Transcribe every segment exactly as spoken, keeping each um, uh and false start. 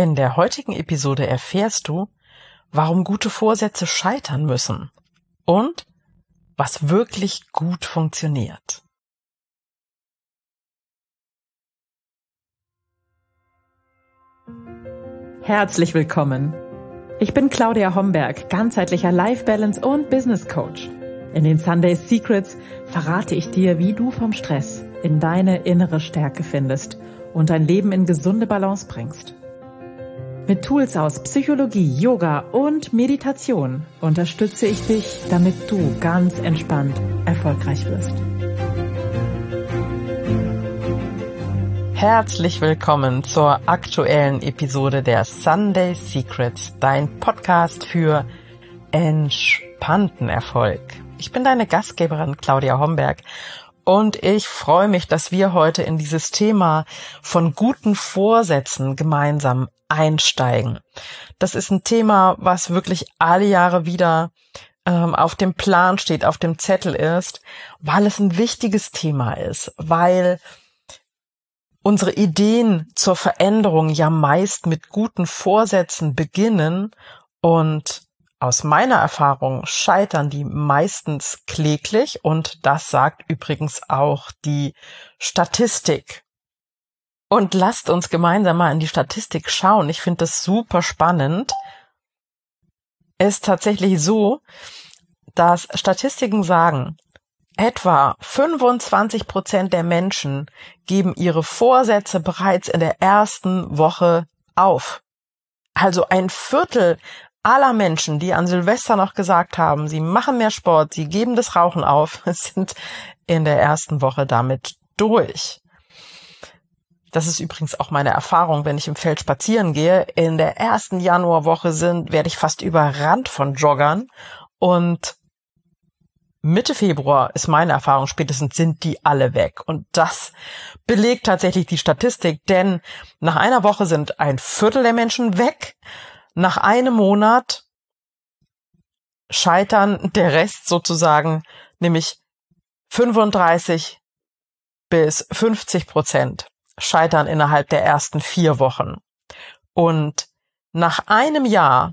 In der heutigen Episode erfährst du, warum gute Vorsätze scheitern müssen und was wirklich gut funktioniert. Herzlich willkommen. Ich bin Claudia Homberg, ganzheitlicher Life Balance und Business Coach. In den Sunday Secrets verrate ich dir, wie du vom Stress in deine innere Stärke findest und dein Leben in gesunde Balance bringst. Mit Tools aus Psychologie, Yoga und Meditation unterstütze ich dich, damit du ganz entspannt erfolgreich wirst. Herzlich willkommen zur aktuellen Episode der Sunday Secrets, dein Podcast für entspannten Erfolg. Ich bin deine Gastgeberin Claudia Homberg und ich freue mich, dass wir heute in dieses Thema von guten Vorsätzen gemeinsam einsteigen. Das ist ein Thema, was wirklich alle Jahre wieder ähm, auf dem Plan steht, auf dem Zettel ist, weil es ein wichtiges Thema ist, weil unsere Ideen zur Veränderung ja meist mit guten Vorsätzen beginnen und aus meiner Erfahrung scheitern die meistens kläglich und das sagt übrigens auch die Statistik. Und lasst uns gemeinsam mal in die Statistik schauen. Ich finde das super spannend. Es ist tatsächlich so, dass Statistiken sagen, etwa fünfundzwanzig Prozent der Menschen geben ihre Vorsätze bereits in der ersten Woche auf. Also ein Viertel aller Menschen, die an Silvester noch gesagt haben, sie machen mehr Sport, sie geben das Rauchen auf, sind in der ersten Woche damit durch. Das ist übrigens auch meine Erfahrung, wenn ich im Feld spazieren gehe. In der ersten Januarwoche sind, werde ich fast überrannt von Joggern und Mitte Februar ist meine Erfahrung, spätestens sind die alle weg. Und das belegt tatsächlich die Statistik, denn nach einer Woche sind ein Viertel der Menschen weg. Nach einem Monat scheitern der Rest sozusagen, nämlich fünfunddreißig bis fünfzig Prozent scheitern innerhalb der ersten vier Wochen. Und nach einem Jahr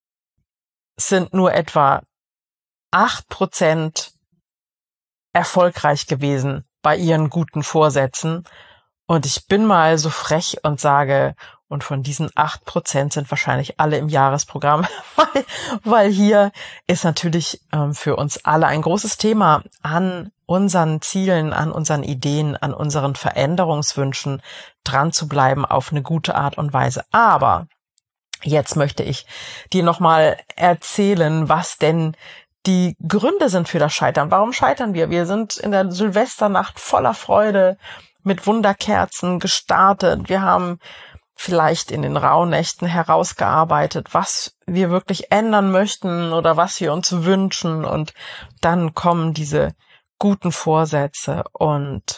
sind nur etwa acht Prozent erfolgreich gewesen bei ihren guten Vorsätzen. Und ich bin mal so frech und sage, und von diesen acht Prozent sind wahrscheinlich alle im Jahresprogramm, weil, weil hier ist natürlich ähm, für uns alle ein großes Thema, an unseren Zielen, an unseren Ideen, an unseren Veränderungswünschen dran zu bleiben auf eine gute Art und Weise. Aber jetzt möchte ich dir nochmal erzählen, was denn die Gründe sind für das Scheitern. Warum scheitern wir? Wir sind in der Silvesternacht voller Freude mit Wunderkerzen gestartet. Wir haben vielleicht in den Rauhnächten herausgearbeitet, was wir wirklich ändern möchten oder was wir uns wünschen. Und dann kommen diese guten Vorsätze und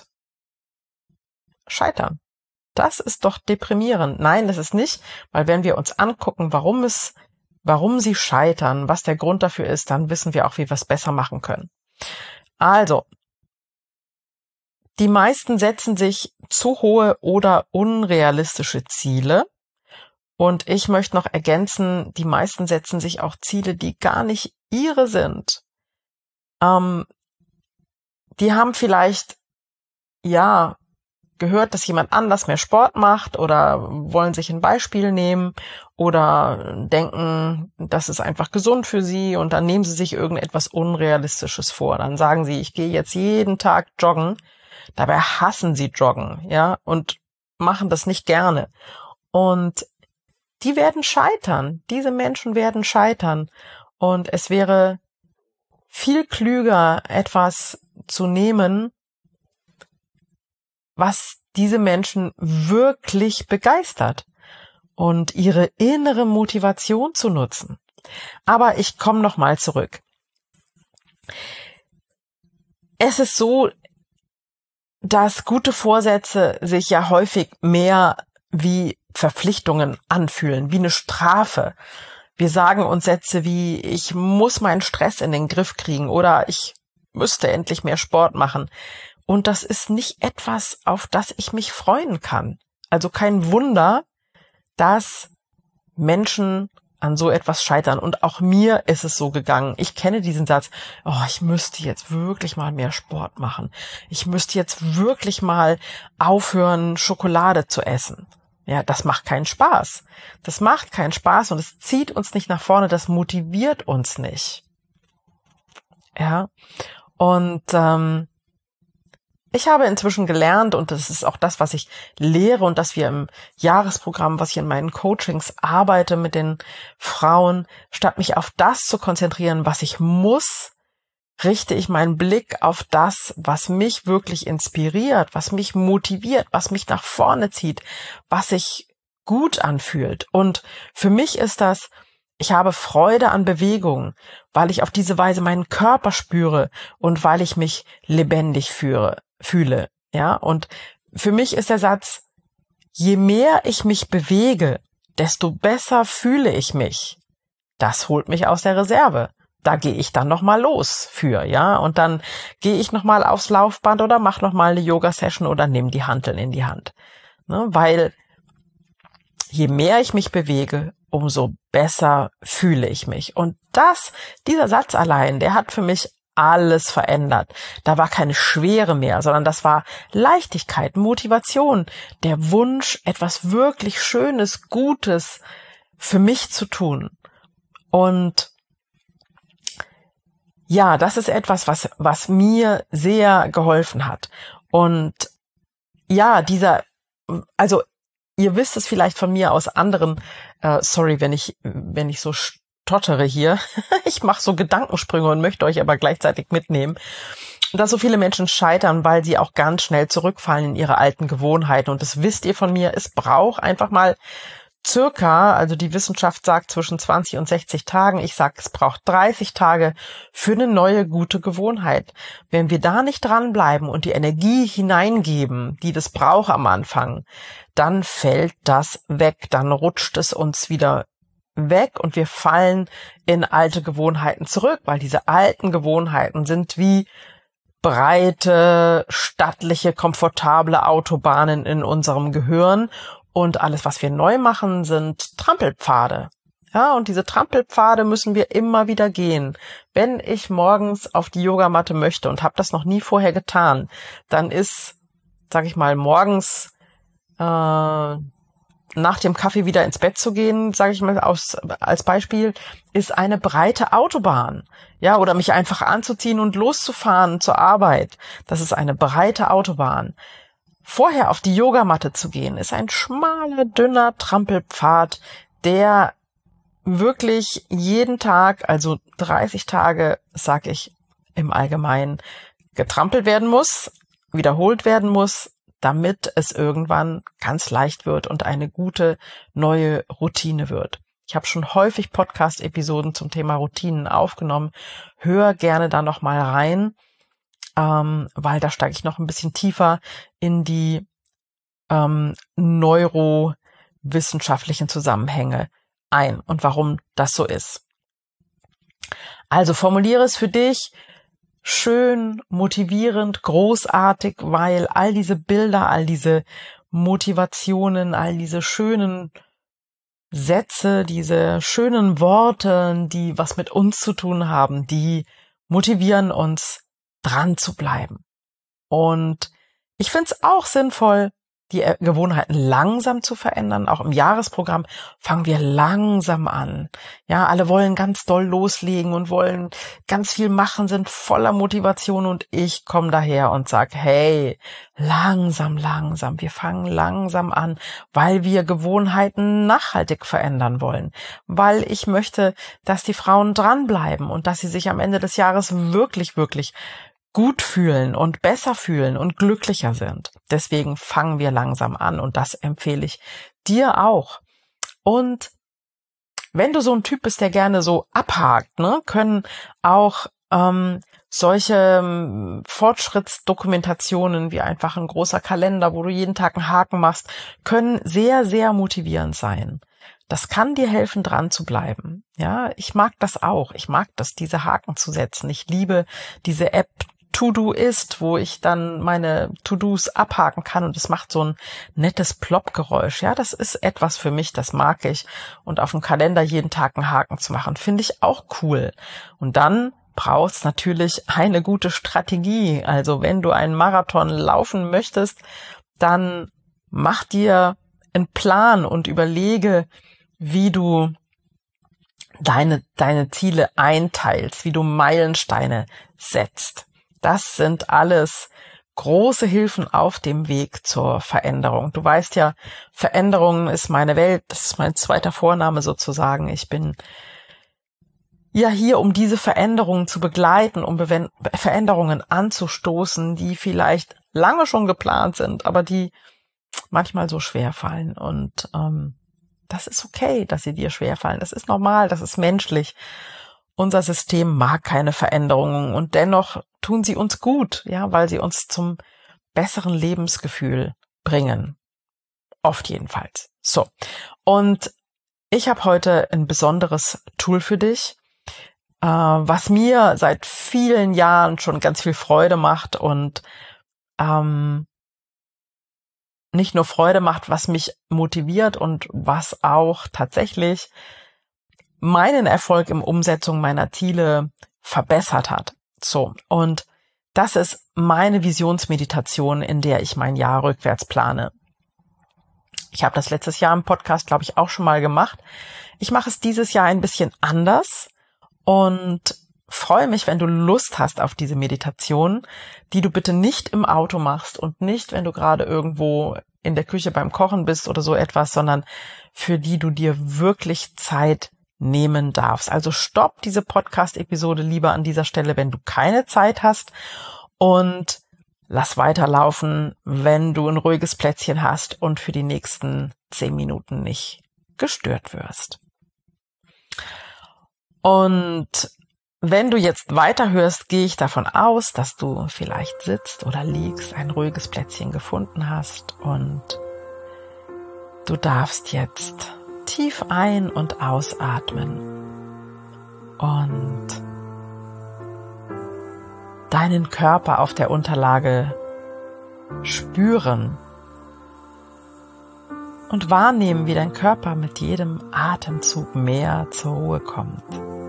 scheitern. Das ist doch deprimierend. Nein, das ist nicht, weil wenn wir uns angucken, warum es, warum sie scheitern, was der Grund dafür ist, dann wissen wir auch, wie wir es besser machen können. Also, die meisten setzen sich zu hohe oder unrealistische Ziele. Und ich möchte noch ergänzen, die meisten setzen sich auch Ziele, die gar nicht ihre sind. Ähm, die haben vielleicht, ja, gehört, dass jemand anders mehr Sport macht oder wollen sich ein Beispiel nehmen oder denken, das ist einfach gesund für sie und dann nehmen sie sich irgendetwas Unrealistisches vor. Dann sagen sie, ich gehe jetzt jeden Tag joggen. Dabei hassen sie Joggen, ja, und machen das nicht gerne. Und die werden scheitern. Diese Menschen werden scheitern. Und es wäre viel klüger, etwas zu nehmen, was diese Menschen wirklich begeistert und ihre innere Motivation zu nutzen. Aber ich komme noch mal zurück. Es ist so, dass gute Vorsätze sich ja häufig mehr wie Verpflichtungen anfühlen, wie eine Strafe. Wir sagen uns Sätze wie, ich muss meinen Stress in den Griff kriegen oder ich müsste endlich mehr Sport machen. Und das ist nicht etwas, auf das ich mich freuen kann. Also kein Wunder, dass Menschen an so etwas scheitern. Und auch mir ist es so gegangen. Ich kenne diesen Satz, oh, ich müsste jetzt wirklich mal mehr Sport machen. Ich müsste jetzt wirklich mal aufhören, Schokolade zu essen. Ja, das macht keinen Spaß. Das macht keinen Spaß und es zieht uns nicht nach vorne, das motiviert uns nicht. Ja, und ähm, ich habe inzwischen gelernt, und das ist auch das, was ich lehre und das wir im Jahresprogramm, was ich in meinen Coachings arbeite mit den Frauen, statt mich auf das zu konzentrieren, was ich muss, richte ich meinen Blick auf das, was mich wirklich inspiriert, was mich motiviert, was mich nach vorne zieht, was sich gut anfühlt. Und für mich ist das, ich habe Freude an Bewegung, weil ich auf diese Weise meinen Körper spüre und weil ich mich lebendig führe. fühle, ja, und für mich ist der Satz, je mehr ich mich bewege, desto besser fühle ich mich. Das holt mich aus der Reserve. Da gehe ich dann nochmal los für, ja, und dann gehe ich nochmal aufs Laufband oder mache nochmal eine Yoga-Session oder nehme die Hanteln in die Hand, ne, weil je mehr ich mich bewege, umso besser fühle ich mich. Und das, dieser Satz allein, der hat für mich alles verändert. Da war keine Schwere mehr, sondern das war Leichtigkeit, Motivation, der Wunsch, etwas wirklich Schönes, Gutes für mich zu tun. Und ja, das ist etwas, was, was mir sehr geholfen hat. Und ja, dieser, also ihr wisst es vielleicht von mir aus anderen, äh, sorry, wenn ich, wenn ich so stottere hier. Ich mache so Gedankensprünge und möchte euch aber gleichzeitig mitnehmen, dass so viele Menschen scheitern, weil sie auch ganz schnell zurückfallen in ihre alten Gewohnheiten. Und das wisst ihr von mir, es braucht einfach mal circa, also die Wissenschaft sagt zwischen zwanzig und sechzig Tagen, ich sage, es braucht dreißig Tage für eine neue, gute Gewohnheit. Wenn wir da nicht dranbleiben und die Energie hineingeben, die das braucht am Anfang, dann fällt das weg, dann rutscht es uns wieder weg und wir fallen in alte Gewohnheiten zurück, weil diese alten Gewohnheiten sind wie breite, stattliche, komfortable Autobahnen in unserem Gehirn und alles, was wir neu machen, sind Trampelpfade. Ja, und diese Trampelpfade müssen wir immer wieder gehen. Wenn ich morgens auf die Yogamatte möchte und habe das noch nie vorher getan, dann ist, sag ich mal, morgens äh, nach dem Kaffee wieder ins Bett zu gehen, sage ich mal aus, als Beispiel, ist eine breite Autobahn. Ja, oder mich einfach anzuziehen und loszufahren zur Arbeit. Das ist eine breite Autobahn. Vorher auf die Yogamatte zu gehen, ist ein schmaler, dünner Trampelpfad, der wirklich jeden Tag, also dreißig Tage, sag ich im Allgemeinen, getrampelt werden muss, wiederholt werden muss, damit es irgendwann ganz leicht wird und eine gute neue Routine wird. Ich habe schon häufig Podcast-Episoden zum Thema Routinen aufgenommen. Hör gerne da noch mal rein, ähm, weil da steige ich noch ein bisschen tiefer in die ähm, neurowissenschaftlichen Zusammenhänge ein und warum das so ist. Also formuliere es für dich schön, motivierend, großartig, weil all diese Bilder, all diese Motivationen, all diese schönen Sätze, diese schönen Worte, die was mit uns zu tun haben, die motivieren uns, dran zu bleiben. Und ich finde es auch sinnvoll, die Gewohnheiten langsam zu verändern. Auch im Jahresprogramm fangen wir langsam an. Ja, alle wollen ganz doll loslegen und wollen ganz viel machen, sind voller Motivation und ich komme daher und sage, hey, langsam, langsam. Wir fangen langsam an, weil wir Gewohnheiten nachhaltig verändern wollen. Weil ich möchte, dass die Frauen dranbleiben und dass sie sich am Ende des Jahres wirklich, wirklich gut fühlen und besser fühlen und glücklicher sind. Deswegen fangen wir langsam an und das empfehle ich dir auch. Und wenn du so ein Typ bist, der gerne so abhakt, ne, können auch ähm, solche ähm, Fortschrittsdokumentationen wie einfach ein großer Kalender, wo du jeden Tag einen Haken machst, können sehr, sehr motivierend sein. Das kann dir helfen, dran zu bleiben. Ja, ich mag das auch. Ich mag das, diese Haken zu setzen. Ich liebe diese App To-Do ist, wo ich dann meine To-Dos abhaken kann und es macht so ein nettes Plopp-Geräusch. Ja, das ist etwas für mich, das mag ich. Und auf dem Kalender jeden Tag einen Haken zu machen, finde ich auch cool. Und dann braucht es natürlich eine gute Strategie. Also wenn du einen Marathon laufen möchtest, dann mach dir einen Plan und überlege, wie du deine, deine Ziele einteilst, wie du Meilensteine setzt. Das sind alles große Hilfen auf dem Weg zur Veränderung. Du weißt ja, Veränderung ist meine Welt, das ist mein zweiter Vorname sozusagen. Ich bin ja hier, um diese Veränderungen zu begleiten, um Be- Veränderungen anzustoßen, die vielleicht lange schon geplant sind, aber die manchmal so schwer fallen. Und ähm, das ist okay, dass sie dir schwerfallen. Das ist normal, das ist menschlich. Unser System mag keine Veränderungen und dennoch tun sie uns gut, ja, weil sie uns zum besseren Lebensgefühl bringen. Oft jedenfalls. So. Und ich habe heute ein besonderes Tool für dich, äh, was mir seit vielen Jahren schon ganz viel Freude macht und ähm, nicht nur Freude macht, was mich motiviert und was auch tatsächlich meinen Erfolg im Umsetzung meiner Ziele verbessert hat. So, und das ist meine Visionsmeditation, in der ich mein Jahr rückwärts plane. Ich habe das letztes Jahr im Podcast, glaube ich, auch schon mal gemacht. Ich mache es dieses Jahr ein bisschen anders und freue mich, wenn du Lust hast auf diese Meditation, die du bitte nicht im Auto machst und nicht, wenn du gerade irgendwo in der Küche beim Kochen bist oder so etwas, sondern für die du dir wirklich Zeit nehmen darfst. Also stopp diese Podcast-Episode lieber an dieser Stelle, wenn du keine Zeit hast, und lass weiterlaufen, wenn du ein ruhiges Plätzchen hast und für die nächsten zehn Minuten nicht gestört wirst. Und wenn du jetzt weiterhörst, gehe ich davon aus, dass du vielleicht sitzt oder liegst, ein ruhiges Plätzchen gefunden hast und du darfst jetzt tief ein- und ausatmen und deinen Körper auf der Unterlage spüren und wahrnehmen, wie dein Körper mit jedem Atemzug mehr zur Ruhe kommt.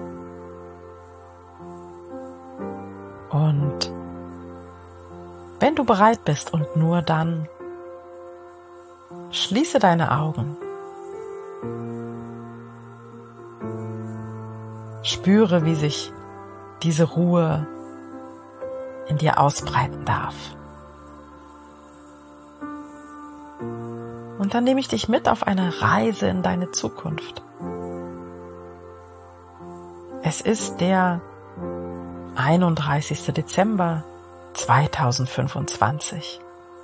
Und wenn du bereit bist und nur dann, schließe deine Augen. Spüre, wie sich diese Ruhe in dir ausbreiten darf. Und dann nehme ich dich mit auf eine Reise in deine Zukunft. Es ist der einunddreißigster Dezember zweitausendfünfundzwanzig.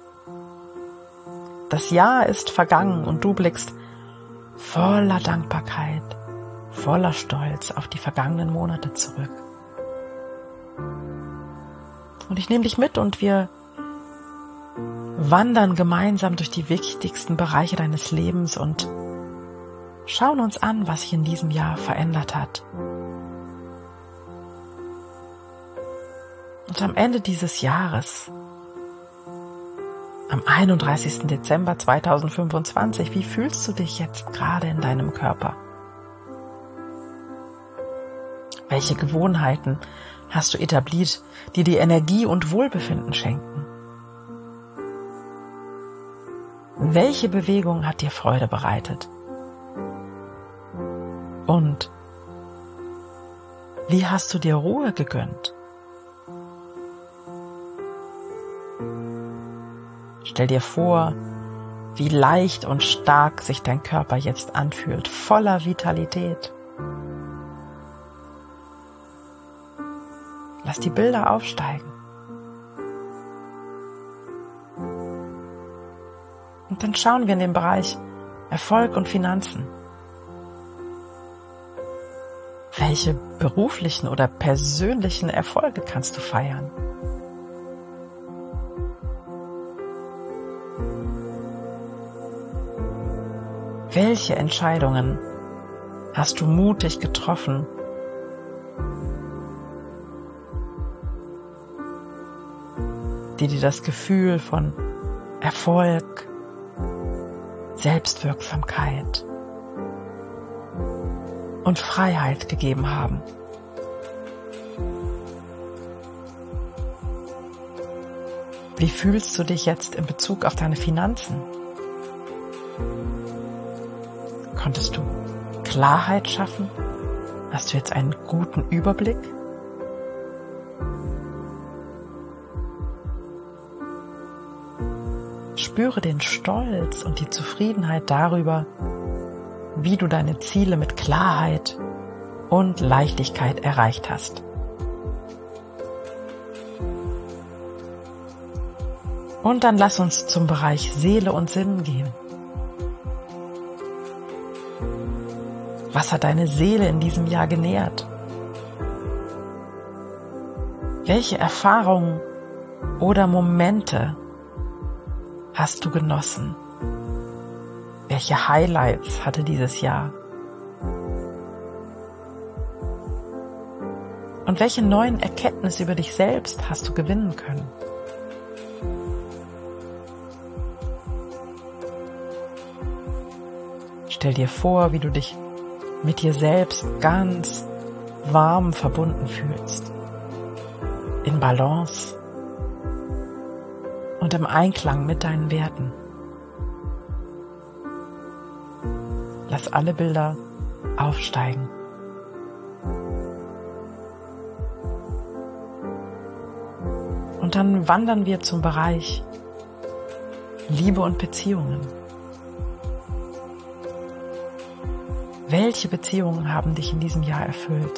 Das Jahr ist vergangen und du blickst voller Dankbarkeit, voller Stolz auf die vergangenen Monate zurück. Und ich nehme dich mit und wir wandern gemeinsam durch die wichtigsten Bereiche deines Lebens und schauen uns an, was sich in diesem Jahr verändert hat. Und am Ende dieses Jahres, am einunddreißigsten Dezember zweitausendfünfundzwanzig, wie fühlst du dich jetzt gerade in deinem Körper? Welche Gewohnheiten hast du etabliert, die dir Energie und Wohlbefinden schenken? Welche Bewegung hat dir Freude bereitet? Und wie hast du dir Ruhe gegönnt? Stell dir vor, wie leicht und stark sich dein Körper jetzt anfühlt, voller Vitalität. Lass die Bilder aufsteigen. Und dann schauen wir in den Bereich Erfolg und Finanzen. Welche beruflichen oder persönlichen Erfolge kannst du feiern? Welche Entscheidungen hast du mutig getroffen? die dir das Gefühl von Erfolg, Selbstwirksamkeit und Freiheit gegeben haben. Wie fühlst du dich jetzt in Bezug auf deine Finanzen? Konntest du Klarheit schaffen? Hast du jetzt einen guten Überblick? Spüre den Stolz und die Zufriedenheit darüber, wie du deine Ziele mit Klarheit und Leichtigkeit erreicht hast. Und dann lass uns zum Bereich Seele und Sinn gehen. Was hat deine Seele in diesem Jahr genährt? Welche Erfahrungen oder Momente hast du genossen? Welche Highlights hatte dieses Jahr? Und welche neuen Erkenntnisse über dich selbst hast du gewinnen können? Stell dir vor, wie du dich mit dir selbst ganz warm verbunden fühlst, in Balance und im Einklang mit deinen Werten. Lass alle Bilder aufsteigen. Und dann wandern wir zum Bereich Liebe und Beziehungen. Welche Beziehungen haben dich in diesem Jahr erfüllt?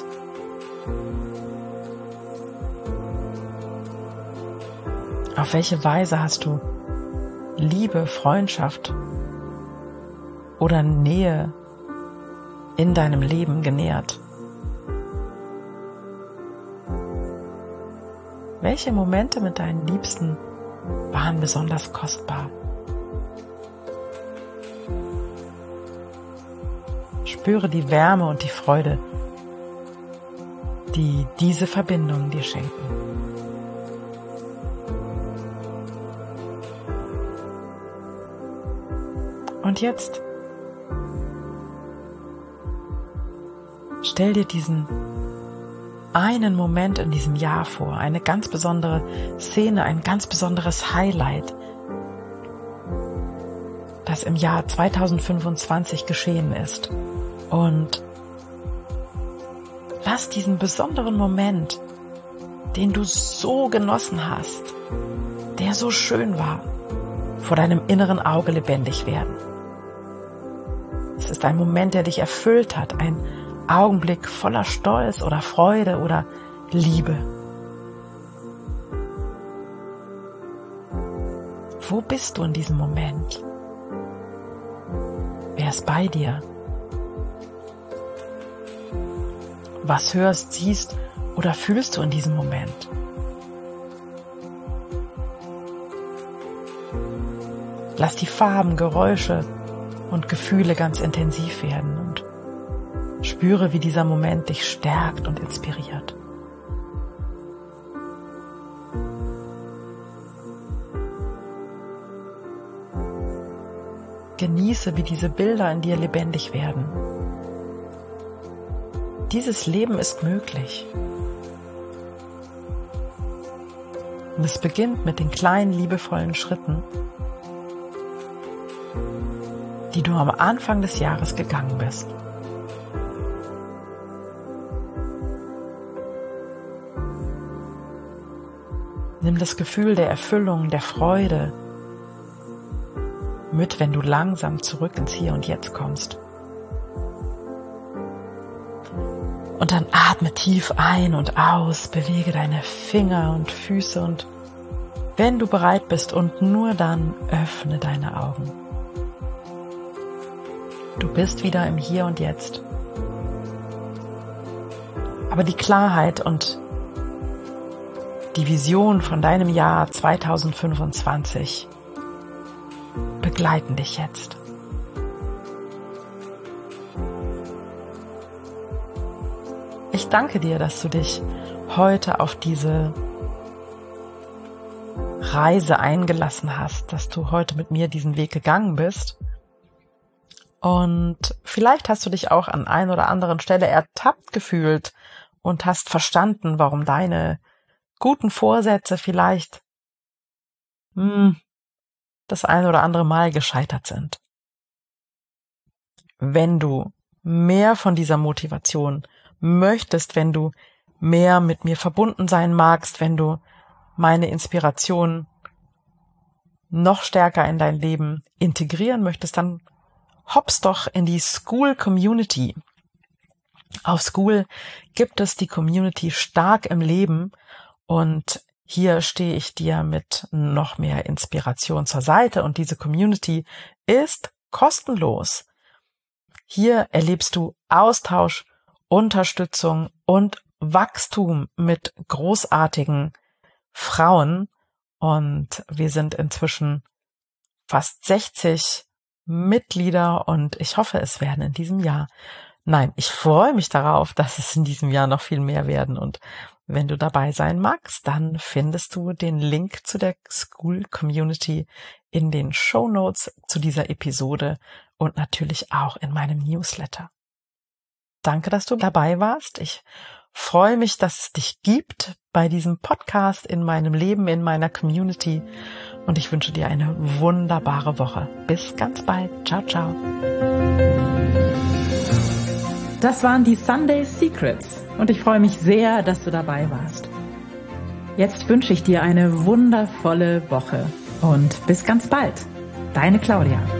Auf welche Weise hast du Liebe, Freundschaft oder Nähe in deinem Leben genährt? Welche Momente mit deinen Liebsten waren besonders kostbar? Spüre die Wärme und die Freude, die diese Verbindungen dir schenken. Und jetzt stell dir diesen einen Moment in diesem Jahr vor, eine ganz besondere Szene, ein ganz besonderes Highlight, das im Jahr zweitausendfünfundzwanzig geschehen ist. Und lass diesen besonderen Moment, den du so genossen hast, der so schön war, vor deinem inneren Auge lebendig werden. Es ist ein Moment, der dich erfüllt hat, ein Augenblick voller Stolz oder Freude oder Liebe. Wo bist du in diesem Moment? Wer ist bei dir? Was hörst, siehst oder fühlst du in diesem Moment? Lass die Farben, Geräusche und Gefühle ganz intensiv werden und spüre, wie dieser Moment dich stärkt und inspiriert. Genieße, wie diese Bilder in dir lebendig werden. Dieses Leben ist möglich. Und es beginnt mit den kleinen, liebevollen Schritten, die du am Anfang des Jahres gegangen bist. Nimm das Gefühl der Erfüllung, der Freude mit, wenn du langsam zurück ins Hier und Jetzt kommst. Und dann atme tief ein und aus, bewege deine Finger und Füße und wenn du bereit bist und nur dann öffne deine Augen. Du bist wieder im Hier und Jetzt. Aber die Klarheit und die Vision von deinem Jahr zweitausendfünfundzwanzig begleiten dich jetzt. Ich danke dir, dass du dich heute auf diese Reise eingelassen hast, dass du heute mit mir diesen Weg gegangen bist. Und vielleicht hast du dich auch an ein oder anderen Stelle ertappt gefühlt und hast verstanden, warum deine guten Vorsätze vielleicht hm, das ein oder andere Mal gescheitert sind. Wenn du mehr von dieser Motivation möchtest, wenn du mehr mit mir verbunden sein magst, wenn du meine Inspiration noch stärker in dein Leben integrieren möchtest, dann hops doch in die Skool Community. Auf Skool gibt es die Community Stark im Leben und hier stehe ich dir mit noch mehr Inspiration zur Seite und diese Community ist kostenlos. Hier erlebst du Austausch, Unterstützung und Wachstum mit großartigen Frauen und wir sind inzwischen fast sechzig Mitglieder und ich hoffe, es werden in diesem Jahr, nein, ich freue mich darauf, dass es in diesem Jahr noch viel mehr werden und wenn du dabei sein magst, dann findest du den Link zu der Skool Community in den Shownotes zu dieser Episode und natürlich auch in meinem Newsletter. Danke, dass du dabei warst. Ich freue mich, dass es dich gibt bei diesem Podcast, in meinem Leben, in meiner Community und ich wünsche dir eine wunderbare Woche. Bis ganz bald. Ciao, ciao. Das waren die Sunday Secrets und ich freue mich sehr, dass du dabei warst. Jetzt wünsche ich dir eine wundervolle Woche und bis ganz bald. Deine Claudia.